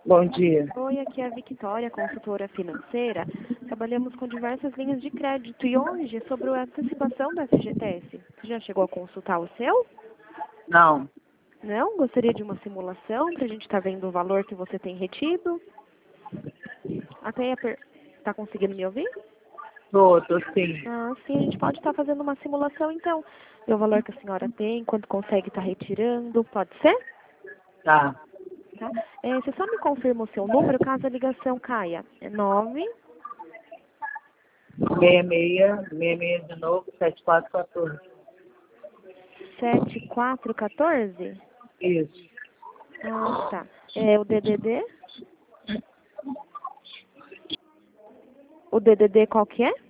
Bom dia. Oi, aqui é a Victoria, consultora financeira. Trabalhamos com diversas linhas de crédito e hoje é sobre a antecipação da FGTS. Você já chegou a consultar o seu? Não, Não? Gostaria de uma simulação para a gente estar vendo o valor que você tem retido? Até Tá conseguindo me ouvir? tô sim. Ah, sim, a gente pode estar fazendo uma simulação então. Ver o valor que a senhora tem, quanto consegue estar retirando, pode ser? Tá. Tá? Você só me confirma o seu número caso a ligação caia. É 66 de novo, 7414. 97414? Isso. Ah, tá. É o DDD? O DDD qual que é?